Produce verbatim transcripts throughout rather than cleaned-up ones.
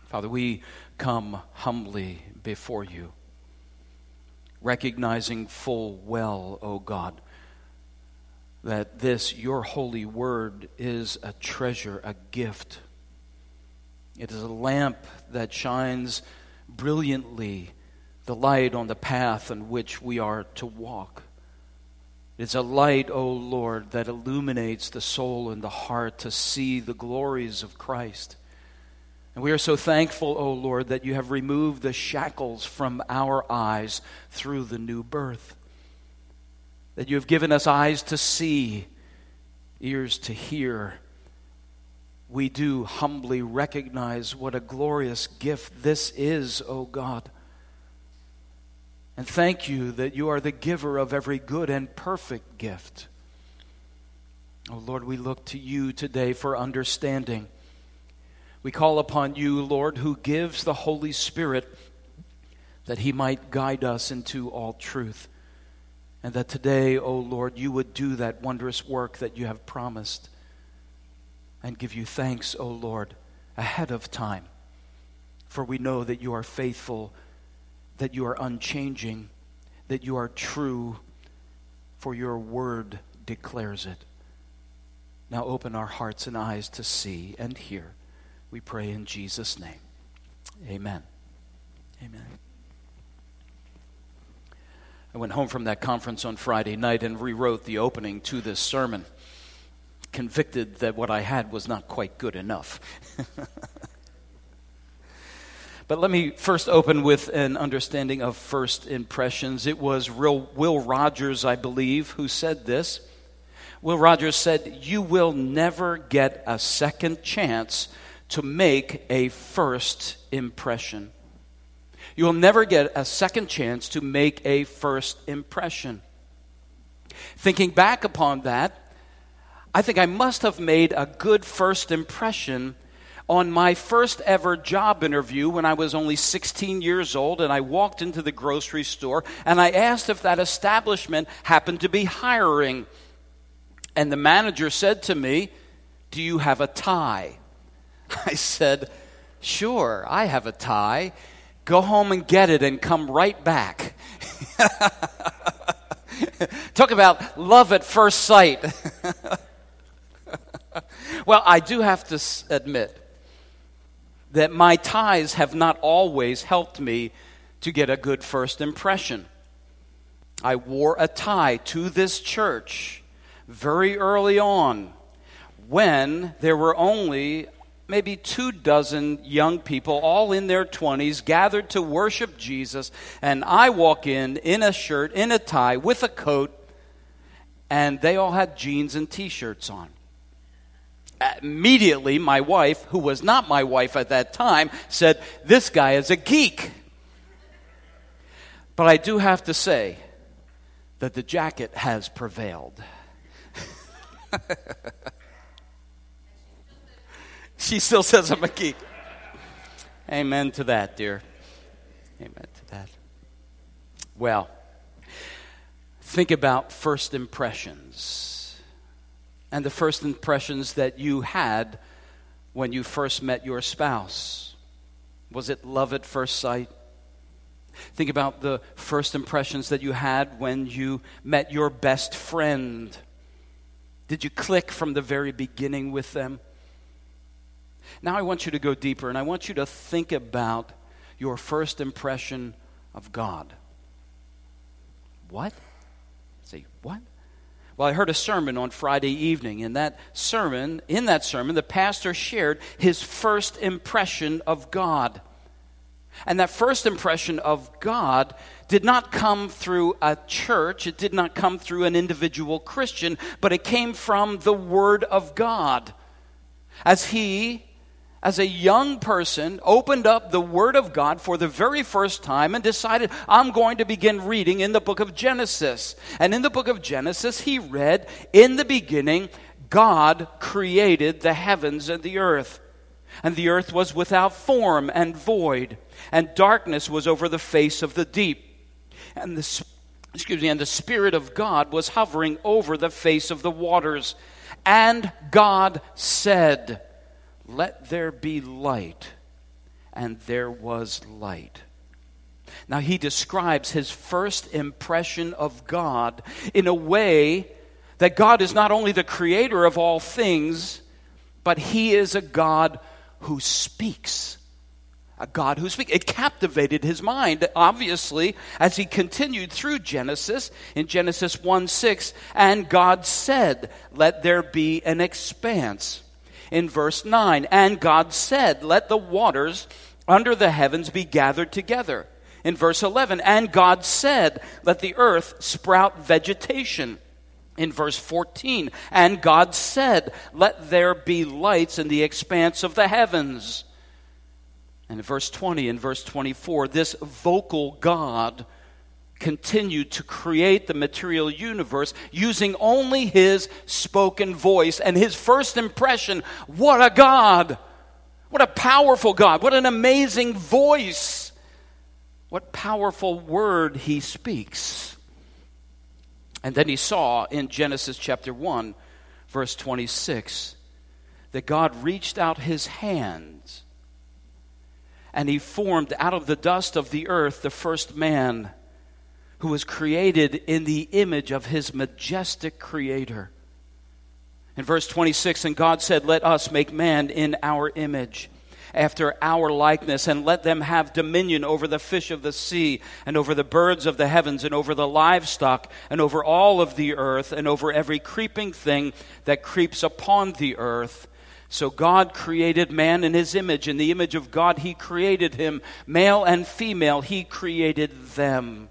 Father, we come humbly before you, recognizing full well, O God, that this, your holy word, is a treasure, a gift. It is a lamp that shines brilliantly the light on the path on which we are to walk. It's a light, O Lord, that illuminates the soul and the heart to see the glories of Christ. And we are so thankful, O Lord, that you have removed the shackles from our eyes through the new birth. That you have given us eyes to see, ears to hear. We do humbly recognize what a glorious gift this is, O God. And thank you that you are the giver of every good and perfect gift. O Lord, we look to you today for understanding. We call upon you, Lord, who gives the Holy Spirit, that he might guide us into all truth. And that today, O Lord, you would do that wondrous work that you have promised. And give you thanks, O Lord, ahead of time. For we know that you are faithful, that you are unchanging, that you are true, for your word declares it. Now open our hearts and eyes to see and hear. We pray in Jesus' name. Amen. Amen. I went home from that conference on Friday night and rewrote the opening to this sermon, convicted that what I had was not quite good enough. But let me first open with an understanding of first impressions. It was real Will Rogers, I believe, who said this. Will Rogers said, "You will never get a second chance to make a first impression." You will never get a second chance to make a first impression. Thinking back upon that, I think I must have made a good first impression on my first ever job interview when I was only sixteen years old, and I walked into the grocery store and I asked if that establishment happened to be hiring. And the manager said to me, "Do you have a tie?" I said, "Sure, I have a tie. Go home and get it and come right back." Talk about love at first sight. Well, I do have to admit that my ties have not always helped me to get a good first impression. I wore a tie to this church very early on when there were only maybe two dozen young people, all in their twenties, gathered to worship Jesus, and I walk in in a shirt, in a tie, with a coat, and they all had jeans and t-shirts on. Immediately, my wife, who was not my wife at that time, said, "This guy is a geek." But I do have to say that the jacket has prevailed. She still says I'm a geek. Amen to that, dear. Amen to that. Well, think about first impressions. And the first impressions that you had when you first met your spouse. Was it love at first sight? Think about the first impressions that you had when you met your best friend. Did you click from the very beginning with them? Now I want you to go deeper, and I want you to think about your first impression of God. What? Say, what? Well, I heard a sermon on Friday evening. In that sermon, in that sermon, the pastor shared his first impression of God. And that first impression of God did not come through a church. It did not come through an individual Christian, but it came from the Word of God. As he, as a young person, opened up the Word of God for the very first time and decided, I'm going to begin reading in the book of Genesis. And in the book of Genesis, he read, in the beginning, God created the heavens and the earth. And the earth was without form and void, and darkness was over the face of the deep. And the, excuse me, and the Spirit of God was hovering over the face of the waters. And God said, let there be light. and there was light. Now, he describes his first impression of God in a way that God is not only the creator of all things, but he is a God who speaks. A God who speaks. It captivated his mind, obviously, as he continued through Genesis. In Genesis one six, and God said, let there be an expanse. In verse nine, and God said, let the waters under the heavens be gathered together. In verse eleven, and God said, let the earth sprout vegetation. In verse fourteen, and God said, let there be lights in the expanse of the heavens. And in verse twenty and verse twenty-four, this vocal God continued to create the material universe using only his spoken voice. And his first impression, what a God! What a powerful God! What an amazing voice! What powerful word he speaks. And then he saw in Genesis chapter one, verse twenty-six, that God reached out his hands and he formed out of the dust of the earth the first man who was created in the image of his majestic creator. In verse twenty-six, and God said, let us make man in our image, after our likeness, and let them have dominion over the fish of the sea, and over the birds of the heavens, and over the livestock, and over all of the earth, and over every creeping thing that creeps upon the earth. So God created man in his image. In the image of God he created him. Male and female he created them.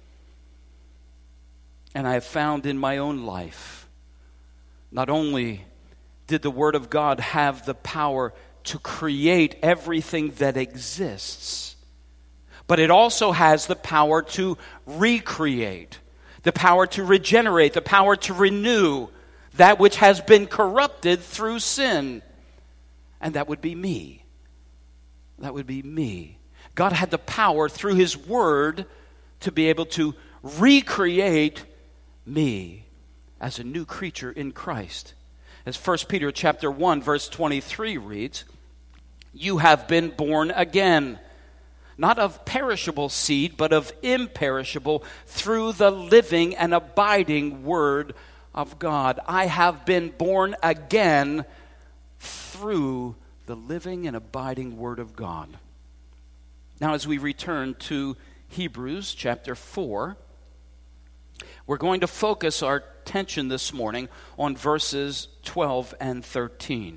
And I have found in my own life, not only did the Word of God have the power to create everything that exists, but it also has the power to recreate, the power to regenerate, the power to renew that which has been corrupted through sin. And that would be me. That would be me. God had the power through his word to be able to recreate me as a new creature in Christ. As First Peter chapter one verse twenty-three reads, you have been born again, not of perishable seed, but of imperishable, through the living and abiding word of God. I have been born again through the living and abiding word of God. Now, as we return to Hebrews chapter four, we're going to focus our attention this morning on verses twelve and thirteen.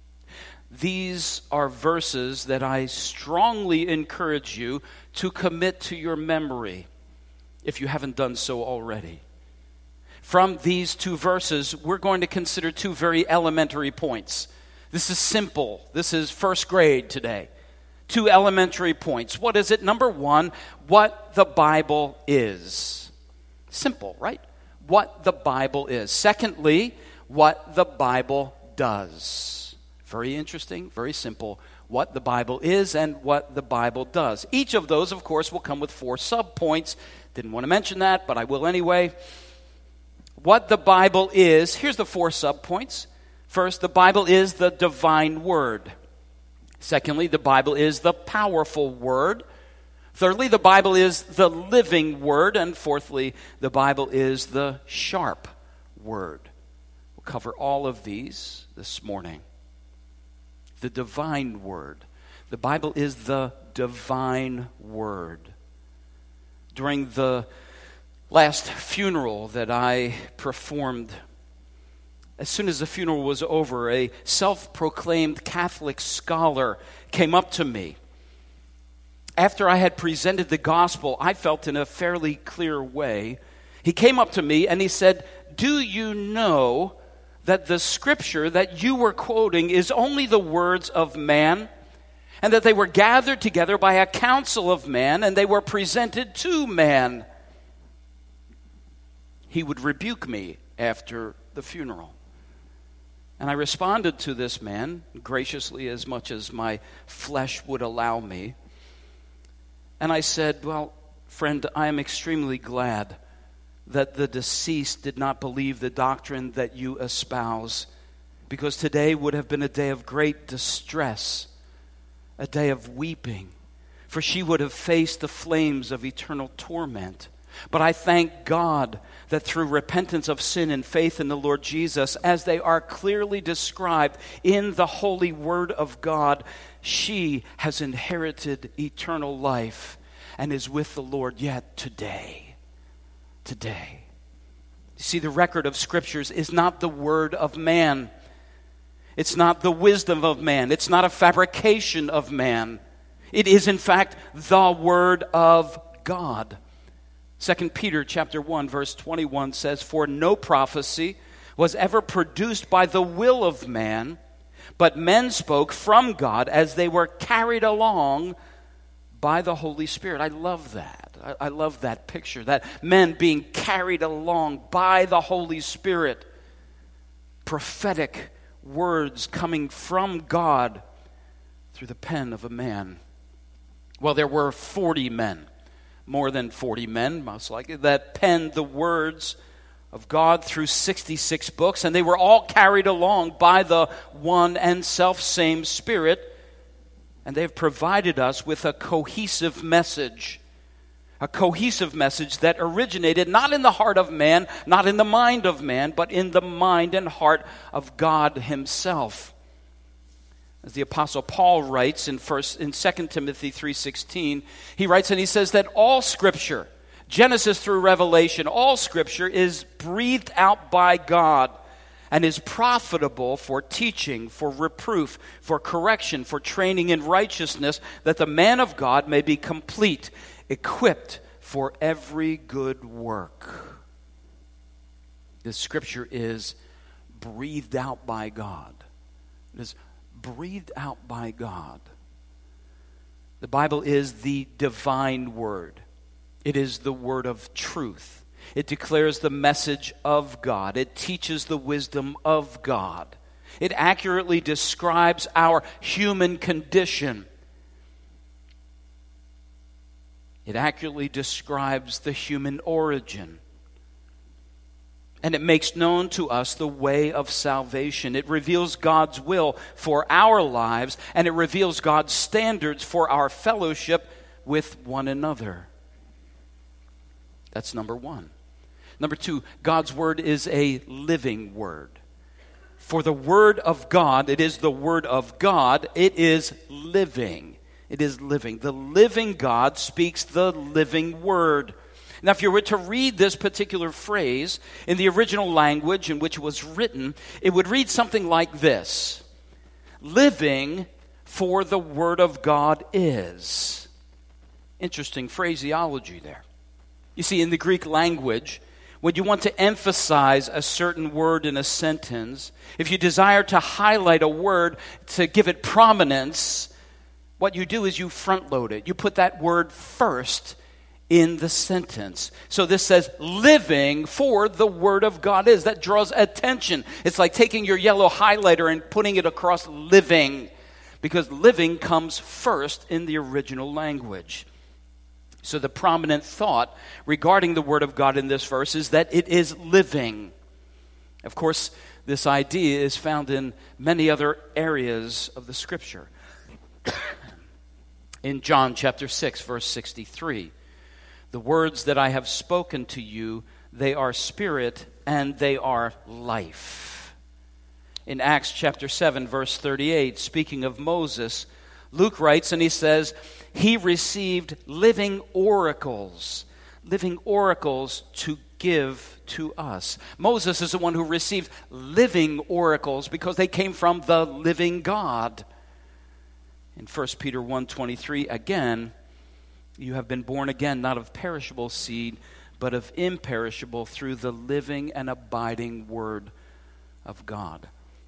These are verses that I strongly encourage you to commit to your memory if you haven't done so already. From these two verses, we're going to consider two very elementary points. This is simple. This is first grade today. Two elementary points. What is it? Number one, what the Bible is. Simple, right? What the Bible is. Secondly, what the Bible does. Very interesting, very simple. What the Bible is and what the Bible does. Each of those, of course, will come with four subpoints. Didn't want to mention that, but I will anyway. What the Bible is, here's the four subpoints. First, the Bible is the divine word. Secondly, the Bible is the powerful word. Thirdly, the Bible is the living word. And fourthly, the Bible is the sharp word. We'll cover all of these this morning. The divine word. The Bible is the divine word. During the last funeral that I performed, as soon as the funeral was over, a self-proclaimed Catholic scholar came up to me. After I had presented the gospel, I felt in a fairly clear way. He came up to me and he said, "Do you know that the scripture that you were quoting is only the words of man, and that they were gathered together by a council of man, and they were presented to man?" He would rebuke me after the funeral. And I responded to this man graciously, as much as my flesh would allow me. And I said, "Well, friend, I am extremely glad that the deceased did not believe the doctrine that you espouse, because today would have been a day of great distress, a day of weeping, for she would have faced the flames of eternal torment. But I thank God that through repentance of sin and faith in the Lord Jesus, as they are clearly described in the holy word of God, she has inherited eternal life and is with the Lord yet today. Today. You see, the record of Scriptures is not the word of man. It's not the wisdom of man. It's not a fabrication of man. It is, in fact, the word of God. Second Peter chapter one, verse twenty-one says, "For no prophecy was ever produced by the will of man, but men spoke from God as they were carried along by the Holy Spirit." I love that. I, I love that picture, that men being carried along by the Holy Spirit. Prophetic words coming from God through the pen of a man. Well, there were forty men. More than forty men, most likely, that penned the words of God through sixty-six books, and they were all carried along by the one and self-same Spirit, and they've provided us with a cohesive message, a cohesive message that originated not in the heart of man, not in the mind of man, but in the mind and heart of God Himself. As the Apostle Paul writes in first in Second Timothy three sixteen, he writes and he says that all Scripture, Genesis through Revelation, all Scripture is breathed out by God and is profitable for teaching, for reproof, for correction, for training in righteousness, that the man of God may be complete, equipped for every good work. This Scripture is breathed out by God. It is breathed out by God. The Bible is the divine word. It is the word of truth. It declares the message of God. It teaches the wisdom of God. It accurately describes our human condition. It accurately describes the human origin. And it makes known to us the way of salvation. It reveals God's will for our lives, and it reveals God's standards for our fellowship with one another. That's number one. Number two, God's word is a living word. For the word of God, it is the word of God, it is living. It is living. The living God speaks the living word. Now, if you were to read this particular phrase in the original language in which it was written, it would read something like this: living for the word of God is. Interesting phraseology there. You see, in the Greek language, when you want to emphasize a certain word in a sentence, if you desire to highlight a word to give it prominence, what you do is you front load it. You put that word first in the sentence. So this says, living for the word of God is. That draws attention. It's like taking your yellow highlighter and putting it across living, because living comes first in the original language. So the prominent thought regarding the word of God in this verse is that it is living. Of course, this idea is found in many other areas of the Scripture. In John chapter six, verse sixty-three, "The words that I have spoken to you, they are spirit and they are life." In Acts chapter seven, verse thirty-eight, speaking of Moses, Luke writes and he says, "He received living oracles, living oracles to give to us." Moses is the one who received living oracles because they came from the living God. In First Peter one twenty-three, again, "You have been born again, not of perishable seed, but of imperishable, through the living and abiding word of God."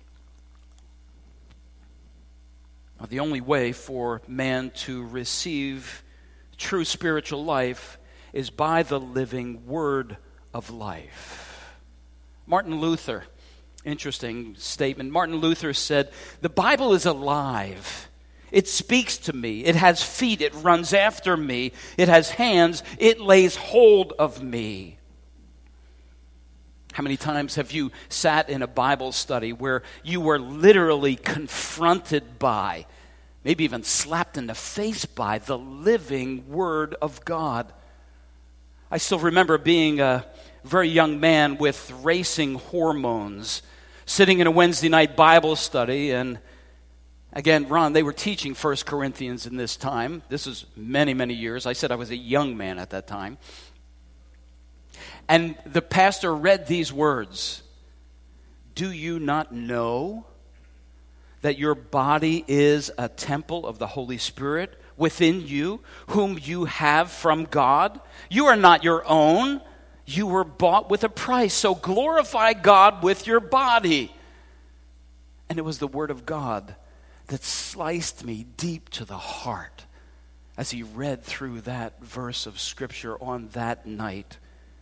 Now, the only way for man to receive true spiritual life is by the living word of life. Martin Luther, interesting statement. Martin Luther said, "The Bible is alive. It speaks to me. It has feet. It runs after me. It has hands. It lays hold of me." How many times have you sat in a Bible study where you were literally confronted by maybe even slapped in the face by the living Word of God. I still remember being a very young man with racing hormones, sitting in a Wednesday night Bible study, and again, Ron, they were teaching First Corinthians in this time. This is many, many years. I said I was a young man at that time. And the pastor read these words, "Do you not know that your body is a temple of the Holy Spirit within you, whom you have from God? You are not your own. You were bought with a price. So glorify God with your body." And it was the Word of God that sliced me deep to the heart as he read through that verse of Scripture on that night.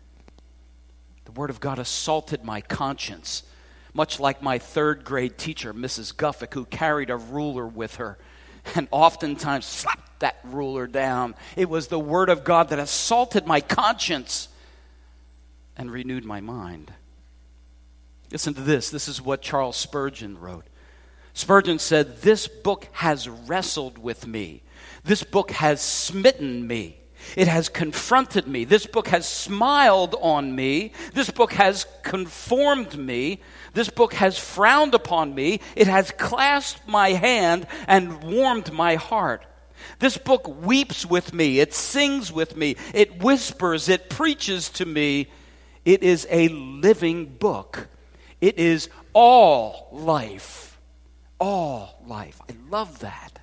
The Word of God assaulted my conscience, much like my third grade teacher, Missus Guffick, who carried a ruler with her and oftentimes slapped that ruler down. It was the Word of God that assaulted my conscience and renewed my mind. Listen to this. This is what Charles Spurgeon wrote. Spurgeon said, "This book has wrestled with me. This book has smitten me. It has confronted me. This book has smiled on me. This book has conformed me. This book has frowned upon me. It has clasped my hand and warmed my heart. This book weeps with me. It sings with me. It whispers. It preaches to me. It is a living book. It is all life. All life." I love that.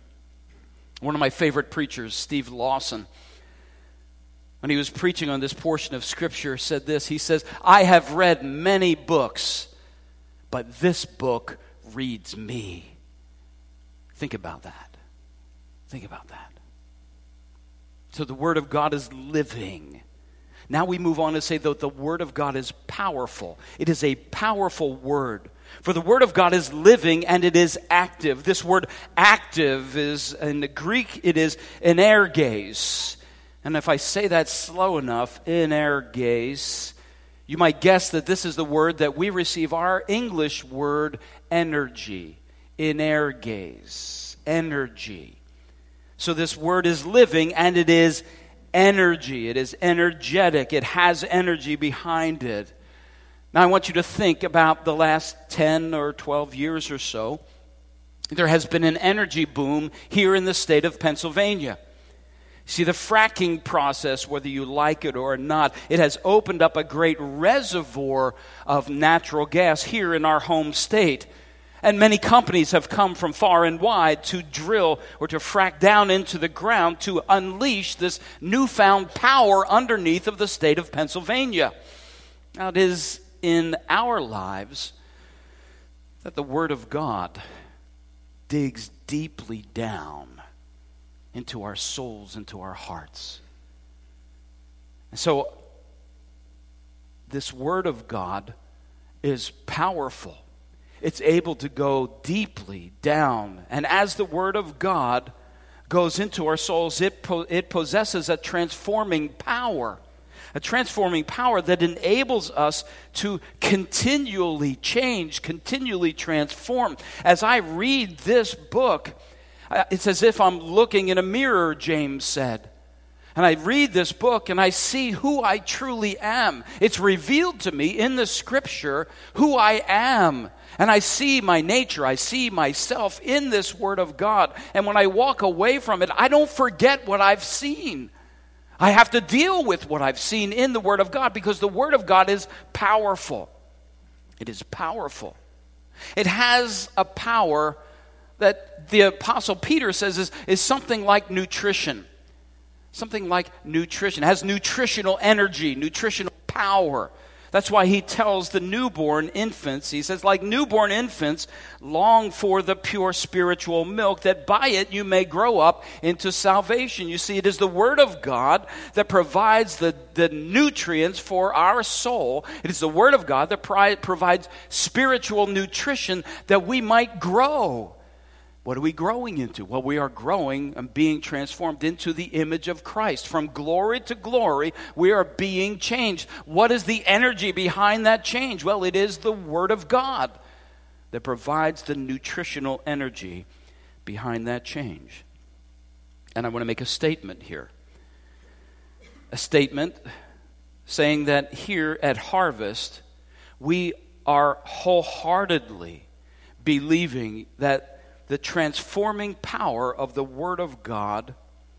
One of my favorite preachers, Steve Lawson, when he was preaching on this portion of Scripture, said this. He says, "I have read many books, but this book reads me." Think about that. Think about that. So the Word of God is living. Now we move on to say that the Word of God is powerful. It is a powerful Word. For the Word of God is living and it is active. This word active is, in the Greek, it is energes. And if I say that slow enough, energes, you might guess that this is the word that we receive our English word energy. Energes, energy. So this word is living and it is energy. It is energetic. It has energy behind it. Now I want you to think about the last ten or twelve years or so. There has been an energy boom here in the state of Pennsylvania. See, the fracking process, whether you like it or not, it has opened up a great reservoir of natural gas here in our home state. And many companies have come from far and wide to drill or to frack down into the ground to unleash this newfound power underneath of the state of Pennsylvania. Now it is in our lives that the Word of God digs deeply down into our souls, into our hearts. And so this Word of God is powerful. It's able to go deeply down. And as the Word of God goes into our souls, it, po- it possesses a transforming power. A transforming power that enables us to continually change, continually transform. As I read this book, it's as if I'm looking in a mirror, James said. And I read this book and I see who I truly am. It's revealed to me in the Scripture who I am. And I see my nature, I see myself in this Word of God. And when I walk away from it, I don't forget what I've seen. I have to deal with what I've seen in the Word of God because the Word of God is powerful. It is powerful. It has a power that the Apostle Peter says is, is something like nutrition. Something like nutrition. It has nutritional energy, nutritional power. That's why he tells the newborn infants, he says, like newborn infants, long for the pure spiritual milk, that by it you may grow up into salvation. You see, it is the Word of God that provides the, the nutrients for our soul. It is the Word of God that pri- provides spiritual nutrition that we might grow. What are we growing into? Well, we are growing and being transformed into the image of Christ. From glory to glory, we are being changed. What is the energy behind that change? Well, it is the Word of God that provides the nutritional energy behind that change. And I want to make a statement here. A statement saying that here at Harvest, we are wholeheartedly believing that the transforming power of the Word of God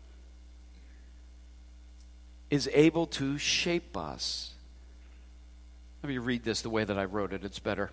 is able to shape us. Let me read this the way that I wrote it. It's better.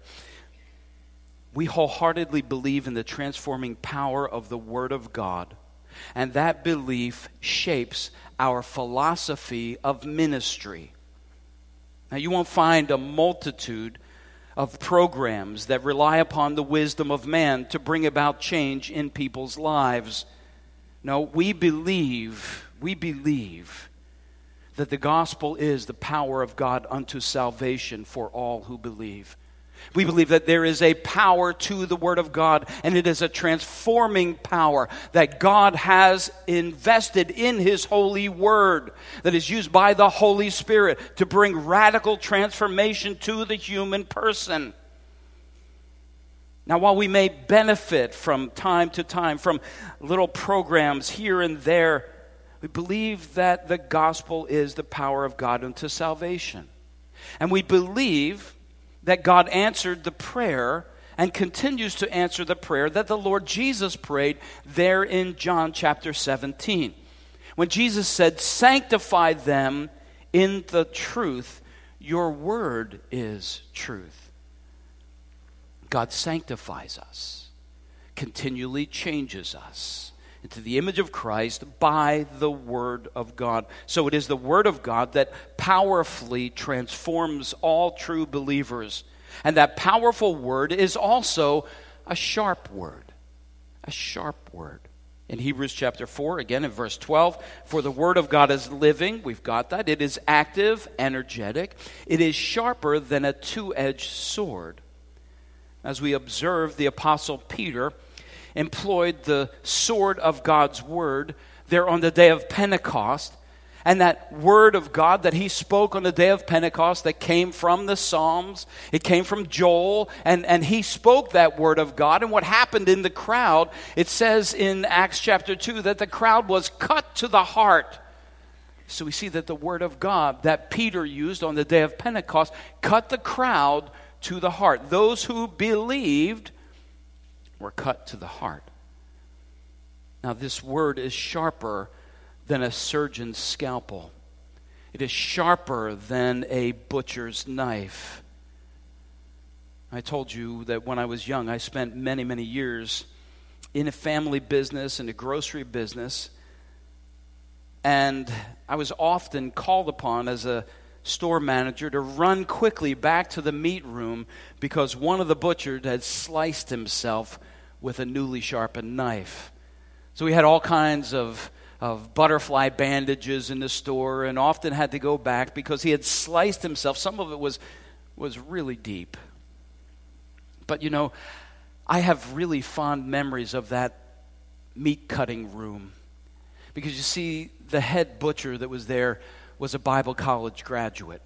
We wholeheartedly believe in the transforming power of the Word of God, and that belief shapes our philosophy of ministry. Now, you won't find a multitude of programs that rely upon the wisdom of man to bring about change in people's lives. No, we believe, we believe that the gospel is the power of God unto salvation for all who believe. We believe that there is a power to the Word of God, and it is a transforming power that God has invested in His holy Word that is used by the Holy Spirit to bring radical transformation to the human person. Now, while we may benefit from time to time from little programs here and there, we believe that the gospel is the power of God unto salvation. And we believe that God answered the prayer and continues to answer the prayer that the Lord Jesus prayed there in John chapter seventeen. When Jesus said, "Sanctify them in the truth, your word is truth." God sanctifies us, continually changes us into the image of Christ by the Word of God. So it is the Word of God that powerfully transforms all true believers. And that powerful Word is also a sharp word. A sharp word. In Hebrews chapter four, again in verse twelve, "For the Word of God is living," we've got that. "It is active, energetic. It is sharper than a two-edged sword." As we observe, the Apostle Peter employed the sword of God's word there on the day of Pentecost. And that word of God that he spoke on the day of Pentecost that came from the Psalms, it came from Joel, and, and he spoke that word of God. And what happened in the crowd, it says in Acts chapter two that the crowd was cut to the heart. So we see that the word of God that Peter used on the day of Pentecost cut the crowd to the heart. Those who believed were cut to the heart. Now, this word is sharper than a surgeon's scalpel. It is sharper than a butcher's knife. I told you that when I was young, I spent many, many years in a family business, in a grocery business, and I was often called upon as a store manager to run quickly back to the meat room because one of the butchers had sliced himself with a newly sharpened knife. So we had all kinds of, of butterfly bandages in the store and often had to go back because he had sliced himself. Some of it was, was really deep. But you know, I have really fond memories of that meat cutting room because you see, the head butcher that was there was a Bible college graduate,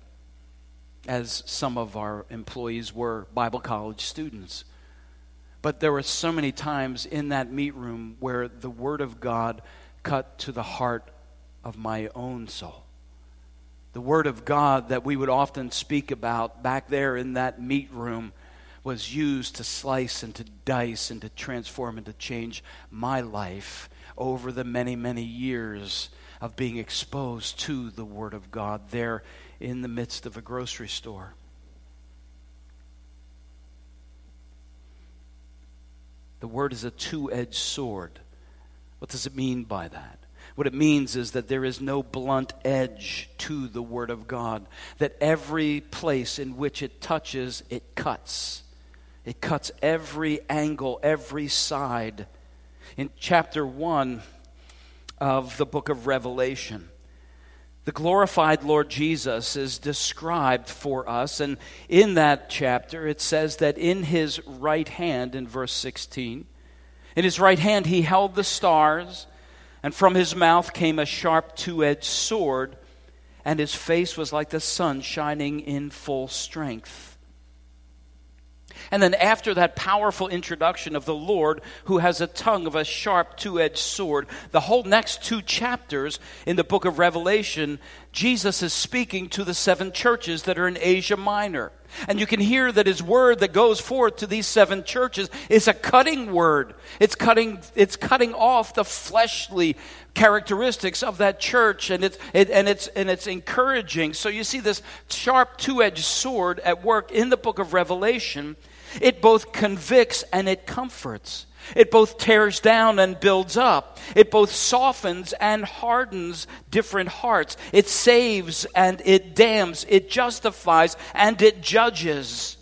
as some of our employees were Bible college students. But there were so many times in that meat room where the Word of God cut to the heart of my own soul. The Word of God that we would often speak about back there in that meat room was used to slice and to dice and to transform and to change my life over the many, many years of being exposed to the Word of God there in the midst of a grocery store. The Word is a two-edged sword. What does it mean by that? What it means is that there is no blunt edge to the Word of God. That every place in which it touches, it cuts. It cuts every angle, every side. In chapter one of the book of Revelation, the glorified Lord Jesus is described for us, and in that chapter it says that in his right hand, in verse sixteen, in his right hand he held the stars, and from his mouth came a sharp two-edged sword, and his face was like the sun shining in full strength. And then after that powerful introduction of the Lord, who has a tongue of a sharp two-edged sword, the whole next two chapters in the book of Revelation, Jesus is speaking to the seven churches that are in Asia Minor. And you can hear that his word that goes forth to these seven churches is a cutting word. It's cutting, it's cutting off the fleshly characteristics of that church, and it's it, and it's and it's encouraging. So you see this sharp two-edged sword at work in the book of Revelation. It both convicts and it comforts. It both tears down and builds up. It both softens and hardens different hearts. It saves and it damns. It justifies and it judges.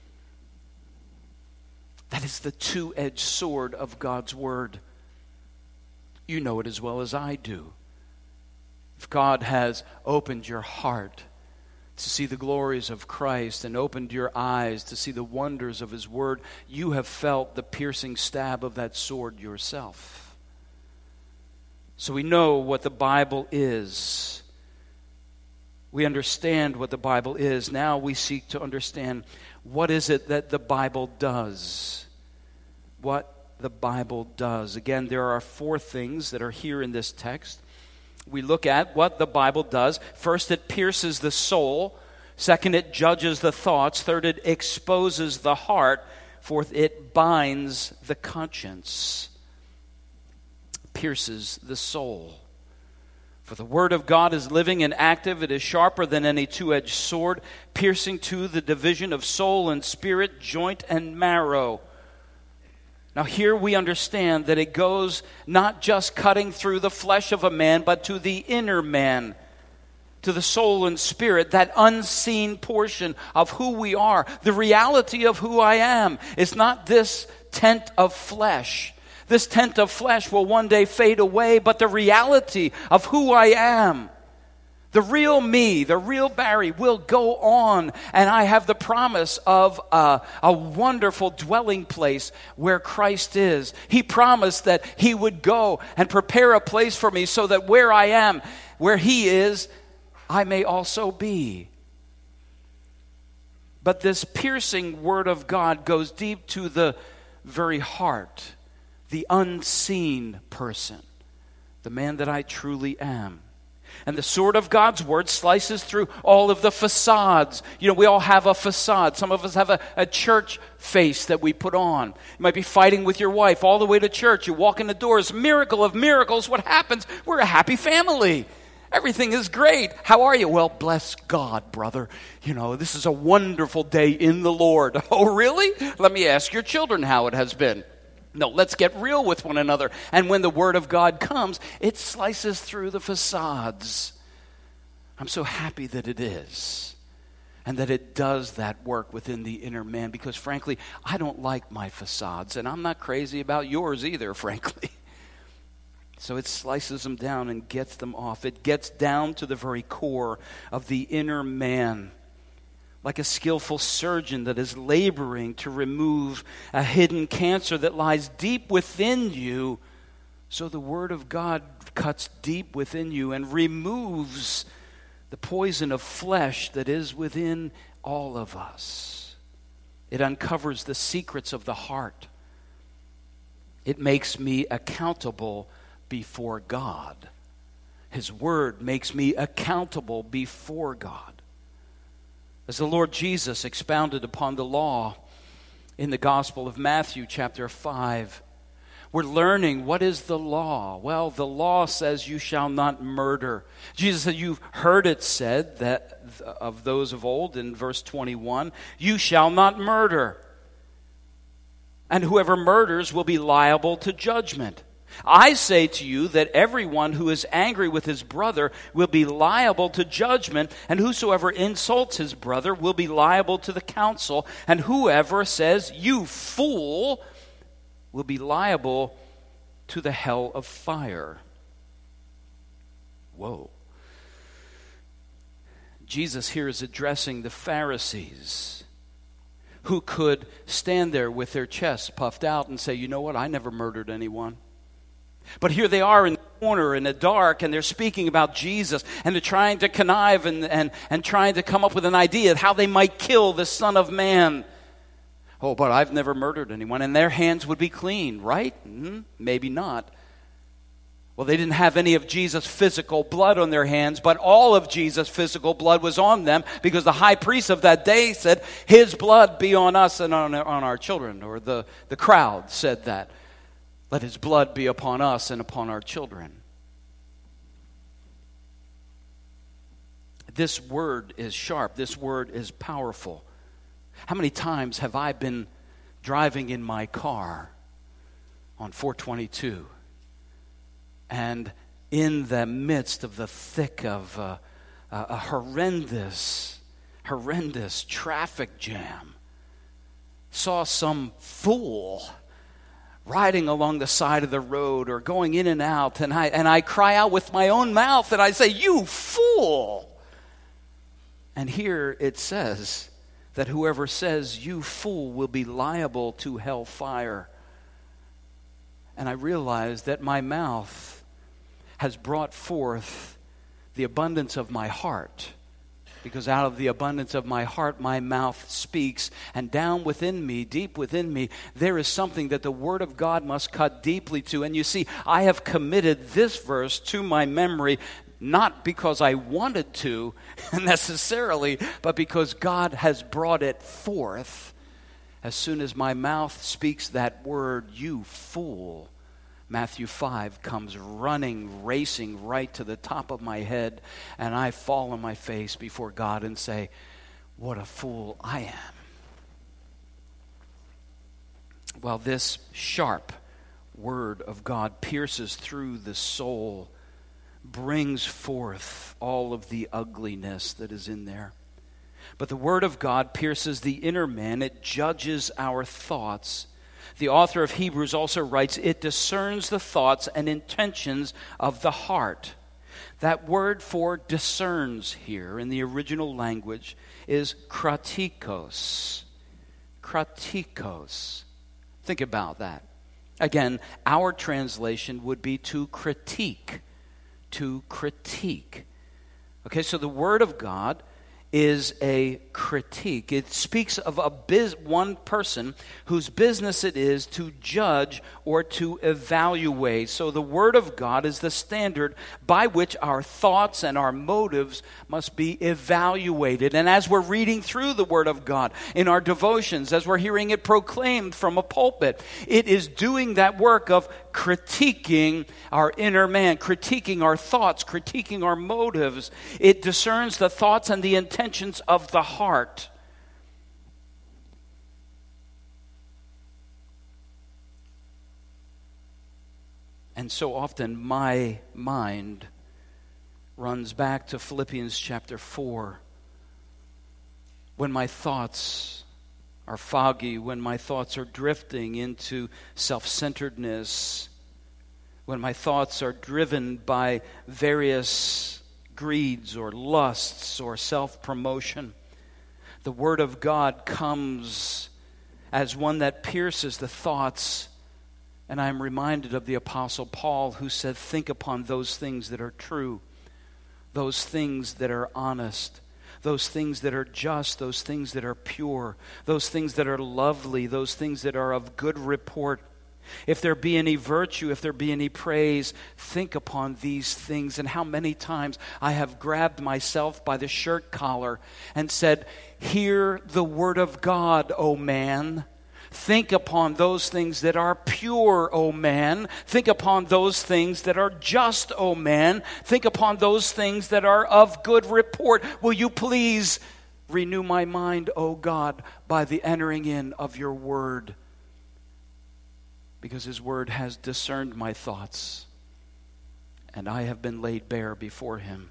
That is the two-edged sword of God's word. You know it as well as I do. If God has opened your heart to see the glories of Christ and opened your eyes to see the wonders of his word, you have felt the piercing stab of that sword yourself. So we know what the Bible is. We understand what the Bible is. Now we seek to understand what is it that the Bible does. What the Bible does. Again, there are four things that are here in this text. We look at what the Bible does. First, it pierces the soul. Second, it judges the thoughts. Third, it exposes the heart. Fourth, it binds the conscience. Pierces the soul. For the word of God is living and active. It is sharper than any two-edged sword, piercing to the division of soul and spirit, joint and marrow. Now here we understand that it goes not just cutting through the flesh of a man, but to the inner man, to the soul and spirit, that unseen portion of who we are. The reality of who I am is not this tent of flesh. This tent of flesh will one day fade away, but the reality of who I am, the real me, the real Barry, will go on. And I have the promise of a, a wonderful dwelling place where Christ is. He promised that he would go and prepare a place for me so that where I am, where he is, I may also be. But this piercing word of God goes deep to the very heart, the unseen person, the man that I truly am. And the sword of God's word slices through all of the facades. You know, we all have a facade. Some of us have a, a church face that we put on. You might be fighting with your wife all the way to church. You walk in the doors. Miracle of miracles. What happens? We're a happy family. Everything is great. How are you? Well, bless God, brother. You know, this is a wonderful day in the Lord. Oh, really? Let me ask your children how it has been. No, let's get real with one another. And when the word of God comes, it slices through the facades. I'm so happy that it is. And that it does that work within the inner man. Because frankly, I don't like my facades. And I'm not crazy about yours either, frankly. So it slices them down and gets them off. It gets down to the very core of the inner man. Like a skillful surgeon that is laboring to remove a hidden cancer that lies deep within you. So the word of God cuts deep within you and removes the poison of flesh that is within all of us. It uncovers the secrets of the heart. It makes me accountable before God. His word makes me accountable before God. As the Lord Jesus expounded upon the law in the Gospel of Matthew chapter five, we're learning what is the law. Well, the law says you shall not murder. Jesus said, you've heard it said that of those of old in verse twenty-one, you shall not murder. And whoever murders will be liable to judgment. I say to you that everyone who is angry with his brother will be liable to judgment, and whosoever insults his brother will be liable to the council, and whoever says, you fool, will be liable to the hell of fire. Whoa. Jesus here is addressing the Pharisees, who could stand there with their chests puffed out and say, you know what, I never murdered anyone. But here they are in the corner in the dark, and they're speaking about Jesus, and they're trying to connive and, and, and trying to come up with an idea of how they might kill the Son of Man. Oh, but I've never murdered anyone. And their hands would be clean, right? Mm-hmm. Maybe not. Well, they didn't have any of Jesus' physical blood on their hands, but all of Jesus' physical blood was on them because the high priest of that day said, his blood be on us and on, on our children. Or the, the crowd said that. Let his blood be upon us and upon our children. This word is sharp. This word is powerful. How many times have I been driving in my car on four twenty-two and in the midst of the thick of uh, a horrendous, horrendous traffic jam, saw some fool riding along the side of the road or going in and out, and I, and I cry out with my own mouth and I say, you fool! And here it says that whoever says, you fool, will be liable to hellfire. And I realize that my mouth has brought forth the abundance of my heart. Because out of the abundance of my heart, my mouth speaks. And down within me, deep within me, there is something that the Word of God must cut deeply to. And you see, I have committed this verse to my memory, not because I wanted to necessarily, but because God has brought it forth. As soon as my mouth speaks that word, you fool, Matthew five comes running, racing right to the top of my head, and I fall on my face before God and say, what a fool I am. Well, this sharp word of God pierces through the soul, brings forth all of the ugliness that is in there. But the Word of God pierces the inner man. It judges our thoughts. The author of Hebrews also writes, it discerns the thoughts and intentions of the heart. That word for discerns here in the original language is kratikos. Kratikos. Think about that. Again, our translation would be to critique. To critique. Okay, so the Word of God is a critique. It speaks of a biz, one person whose business it is to judge or to evaluate. So the Word of God is the standard by which our thoughts and our motives must be evaluated. And as we're reading through the Word of God in our devotions, as we're hearing it proclaimed from a pulpit, it is doing that work of critiquing our inner man, critiquing our thoughts, critiquing our motives. It discerns the thoughts and the intentions of the heart. And so often my mind runs back to Philippians chapter four, when my thoughts are foggy, when my thoughts are drifting into self-centeredness, when my thoughts are driven by various greeds or lusts or self-promotion. The Word of God comes as one that pierces the thoughts. And I am reminded of the Apostle Paul, who said, think upon those things that are true, those things that are honest, those things that are just, those things that are pure, those things that are lovely, those things that are of good report. If there be any virtue, if there be any praise, think upon these things. And how many times I have grabbed myself by the shirt collar and said, hear the word of God, O man. Think upon those things that are pure, O man. Think upon those things that are just, O man. Think upon those things that are of good report. Will you please renew my mind, O God, by the entering in of your word? Because his word has discerned my thoughts, and I have been laid bare before him.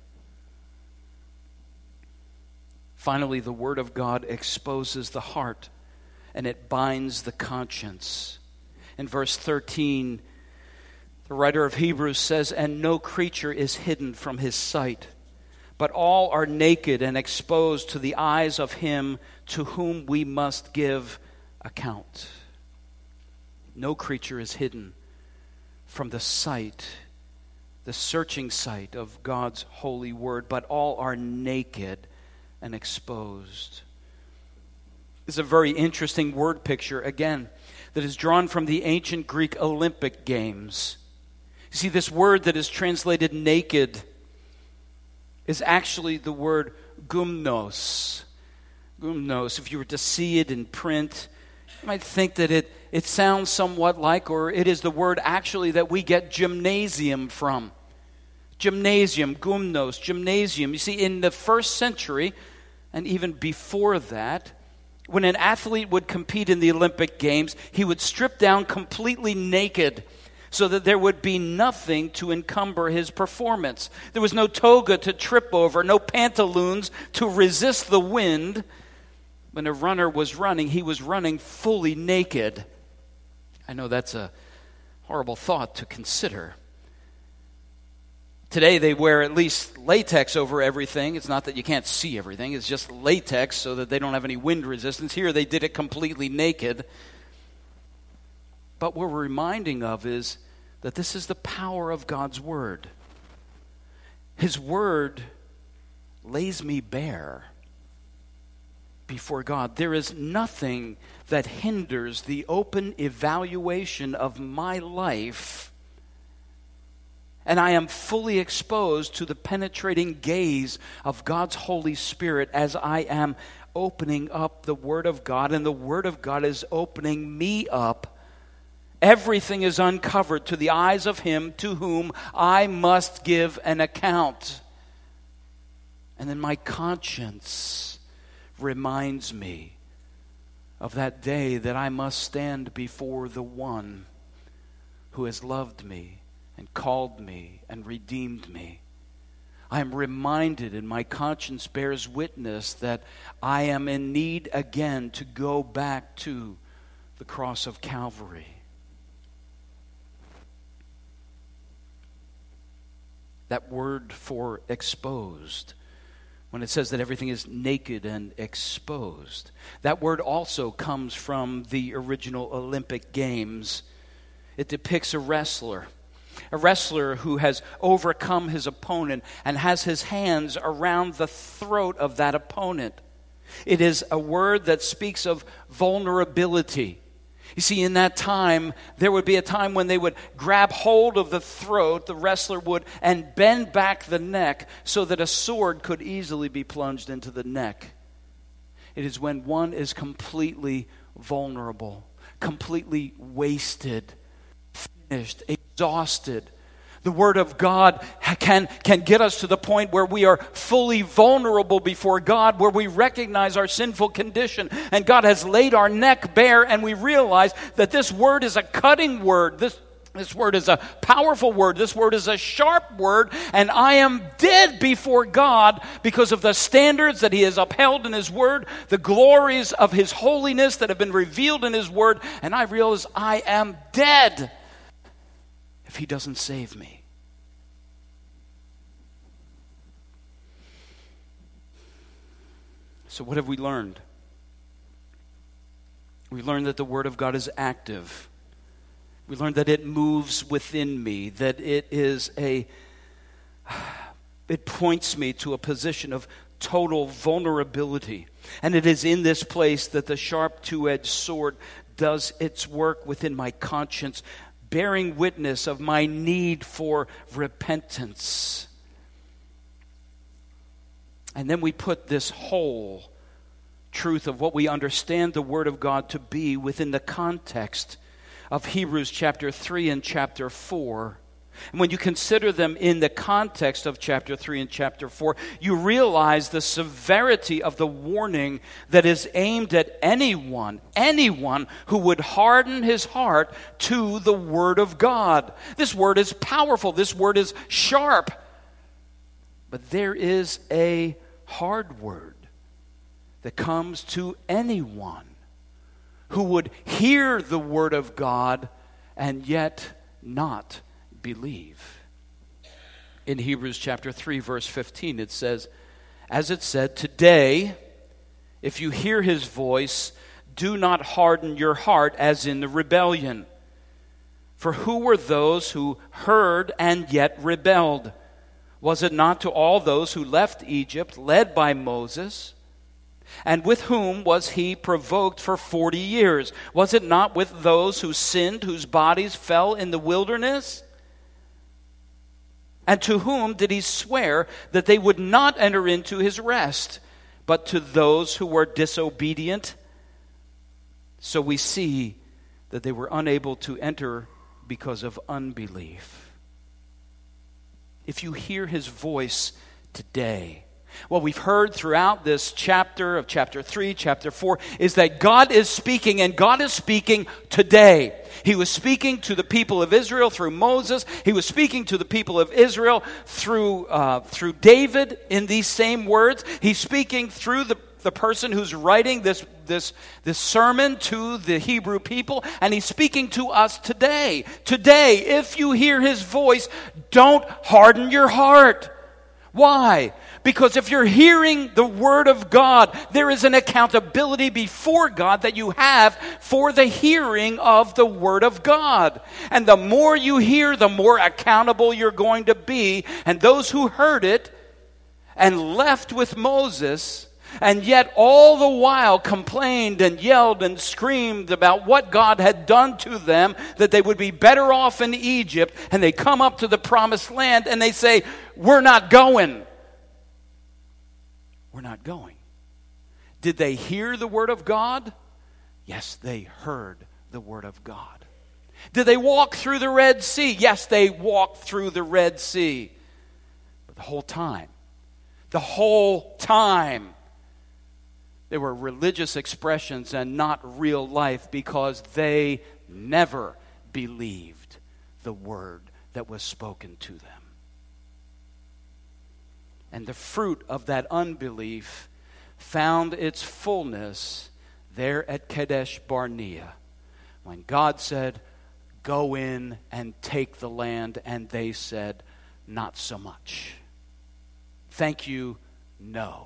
Finally, the word of God exposes the heart, and it binds the conscience. In verse thirteen, the writer of Hebrews says, and no creature is hidden from his sight, but all are naked and exposed to the eyes of him to whom we must give account. No creature is hidden from the sight, the searching sight of God's holy word, but all are naked and exposed. is a very interesting word picture, again, that is drawn from the ancient Greek Olympic Games. You see, this word that is translated naked is actually the word gumnos. Gumnos, if you were to see it in print, you might think that it, it sounds somewhat like, or it is the word actually that we get gymnasium from. Gymnasium, gumnos, gymnasium. You see, in the first century, and even before that, when an athlete would compete in the Olympic Games, he would strip down completely naked so that there would be nothing to encumber his performance. There was no toga to trip over, no pantaloons to resist the wind. When a runner was running, he was running fully naked. I know that's a horrible thought to consider. Today they wear at least latex over everything. It's not that you can't see everything. It's just latex so that they don't have any wind resistance. Here they did it completely naked. But what we're reminding of is that this is the power of God's Word. His Word lays me bare before God. There is nothing that hinders the open evaluation of my life, and I am fully exposed to the penetrating gaze of God's Holy Spirit as I am opening up the Word of God, and the Word of God is opening me up. Everything is uncovered to the eyes of Him to whom I must give an account. And then my conscience reminds me of that day that I must stand before the one who has loved me and called me and redeemed me. I am reminded, and my conscience bears witness, that I am in need again to go back to the cross of Calvary. That word for exposed, when it says that everything is naked and exposed, that word also comes from the original Olympic Games. It depicts a wrestler, a wrestler who has overcome his opponent and has his hands around the throat of that opponent. It is a word that speaks of vulnerability. You see, in that time, there would be a time when they would grab hold of the throat, the wrestler would, and bend back the neck so that a sword could easily be plunged into the neck. It is when one is completely vulnerable, completely wasted, finished, exhausted. The Word of God can, can get us to the point where we are fully vulnerable before God, where we recognize our sinful condition, and God has laid our neck bare, and we realize that this Word is a cutting Word. This, this Word is a powerful Word. This Word is a sharp Word, and I am dead before God because of the standards that He has upheld in His Word, the glories of His holiness that have been revealed in His Word, and I realize I am dead if He doesn't save me. So what have we learned? We learned that the Word of God is active. We learned that it moves within me, that it is a, it points me to a position of total vulnerability. And it is in this place that the sharp two-edged sword does its work within my conscience, bearing witness of my need for repentance. And then we put this whole truth of what we understand the Word of God to be within the context of Hebrews chapter three and chapter four. And when you consider them in the context of chapter three and chapter four, you realize the severity of the warning that is aimed at anyone, anyone who would harden his heart to the Word of God. This Word is powerful. This Word is sharp. But there is a hard word that comes to anyone who would hear the Word of God and yet not believe. In Hebrews chapter three, verse fifteen, it says, as it said, today, if you hear His voice, do not harden your heart as in the rebellion. For who were those who heard and yet rebelled? Was it not to all those who left Egypt, led by Moses? And with whom was he provoked for forty years? Was it not with those who sinned, whose bodies fell in the wilderness? And to whom did he swear that they would not enter into his rest, but to those who were disobedient? So we see that they were unable to enter because of unbelief. If you hear his voice today, what we've heard throughout this chapter of chapter three, chapter four, is that God is speaking, and God is speaking today. He was speaking to the people of Israel through Moses. He was speaking to the people of Israel through uh, through David in these same words. He's speaking through the, the person who's writing this, this, this sermon to the Hebrew people, and he's speaking to us today. Today, if you hear his voice, don't harden your heart. Why? Because if you're hearing the word of God, there is an accountability before God that you have for the hearing of the word of God. And the more you hear, the more accountable you're going to be. And those who heard it and left with Moses, and yet all the while complained and yelled and screamed about what God had done to them, that they would be better off in Egypt, and they come up to the promised land and they say, we're not going. We're not going. Did they hear the word of God? Yes, they heard the word of God. Did they walk through the Red Sea? Yes, they walked through the Red Sea. But the whole time, the whole time, they were religious expressions and not real life, because they never believed the word that was spoken to them. And the fruit of that unbelief found its fullness there at Kadesh Barnea, when God said, go in and take the land, and they said, not so much. Thank you, no.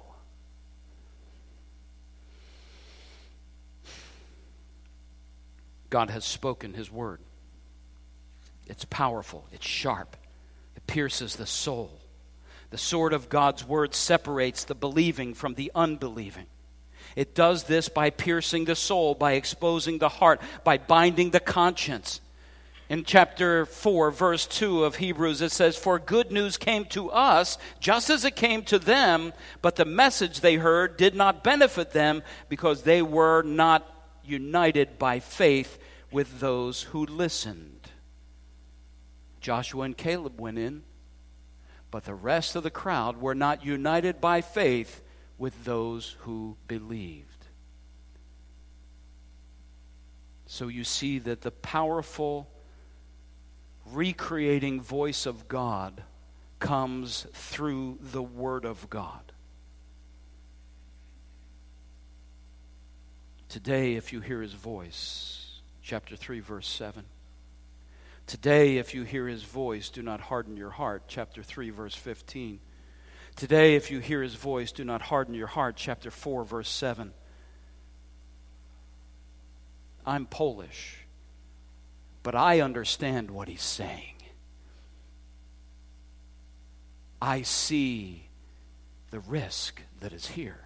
God has spoken his word. It's powerful, it's sharp, it pierces the soul. The sword of God's word separates the believing from the unbelieving. It does this by piercing the soul, by exposing the heart, by binding the conscience. In chapter four, verse two of Hebrews, it says, for good news came to us, just as it came to them, but the message they heard did not benefit them, because they were not united by faith with those who listened. Joshua and Caleb went in, but the rest of the crowd were not united by faith with those who believed. So you see that the powerful, recreating voice of God comes through the Word of God. Today, if you hear his voice, chapter three, verse seven. Today, if you hear his voice, do not harden your heart. Chapter three, verse fifteen. Today, if you hear his voice, do not harden your heart. Chapter four, verse seven. I'm Polish, but I understand what he's saying. I see the risk that is here.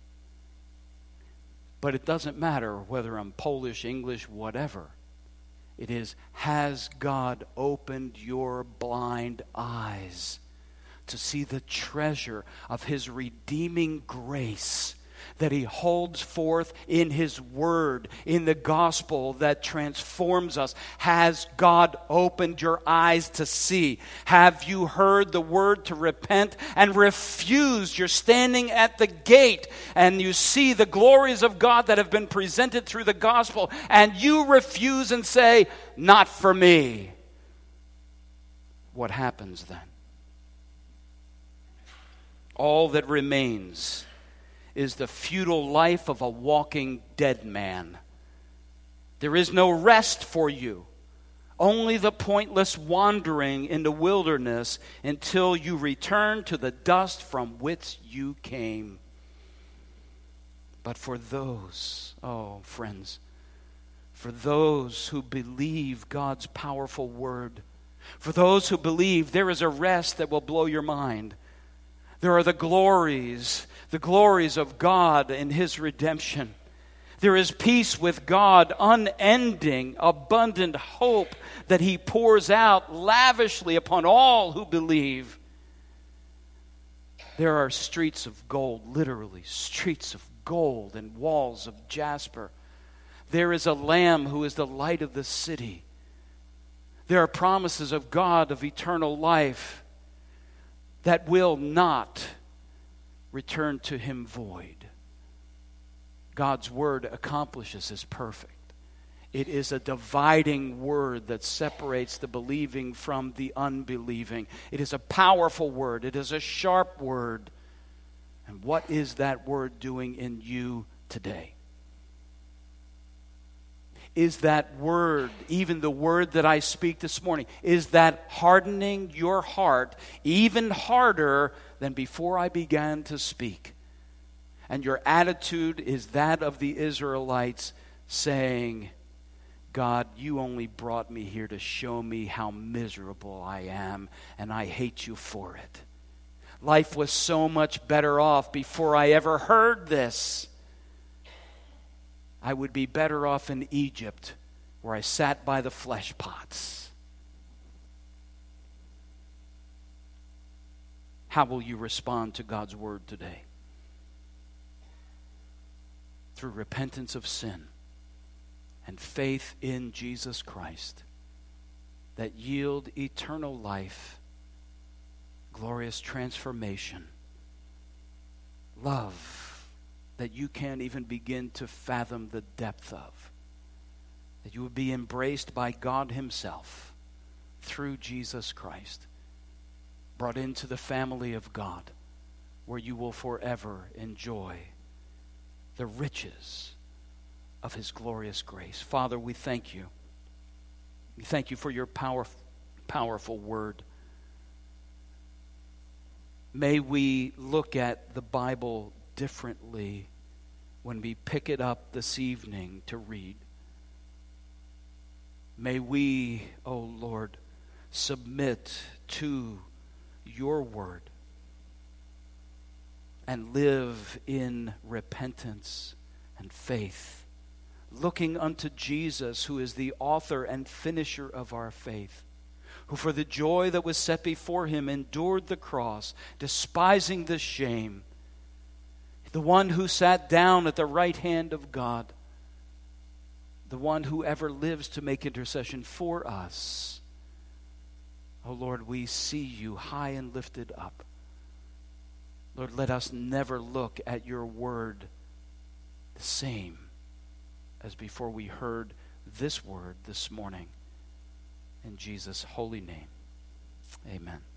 But it doesn't matter whether I'm Polish, English, whatever. It is, has God opened your blind eyes to see the treasure of his redeeming grace that he holds forth in his word, in the gospel that transforms us? Has God opened your eyes to see? Have you heard the word to repent and refused? You're standing at the gate and you see the glories of God that have been presented through the gospel, and you refuse and say, not for me. What happens then? All that remains is the futile life of a walking dead man. There is no rest for you, only the pointless wandering in the wilderness until you return to the dust from which you came. But for those, oh friends, for those who believe God's powerful word, for those who believe, there is a rest that will blow your mind. There are the glories, the glories of God in His redemption. There is peace with God, unending, abundant hope that He pours out lavishly upon all who believe. There are streets of gold, literally streets of gold and walls of jasper. There is a Lamb who is the light of the city. There are promises of God of eternal life that will not return to Him void. God's word accomplishes His perfect. It is a dividing word that separates the believing from the unbelieving. It is a powerful word. It is a sharp word. And what is that word doing in you today? Is that word, even the word that I speak this morning, is that hardening your heart even harder than before I began to speak? And your attitude is that of the Israelites saying, God, you only brought me here to show me how miserable I am, and I hate you for it. Life was so much better off before I ever heard this. I would be better off in Egypt, where I sat by the flesh pots. How will you respond to God's word today? Through repentance of sin and faith in Jesus Christ that yield eternal life, glorious transformation, love that you can't even begin to fathom the depth of, that you would be embraced by God Himself through Jesus Christ, brought into the family of God, where you will forever enjoy the riches of His glorious grace. Father, we thank you. We thank you for your power, powerful word. May we look at the Bible differently when we pick it up this evening to read. May we, O Lord, submit to your word and live in repentance and faith, looking unto Jesus, who is the author and finisher of our faith, who for the joy that was set before Him endured the cross, despising the shame, the one who sat down at the right hand of God, the one who ever lives to make intercession for us. Oh Lord, we see you high and lifted up. Lord, let us never look at your word the same as before we heard this word this morning. In Jesus' holy name, amen.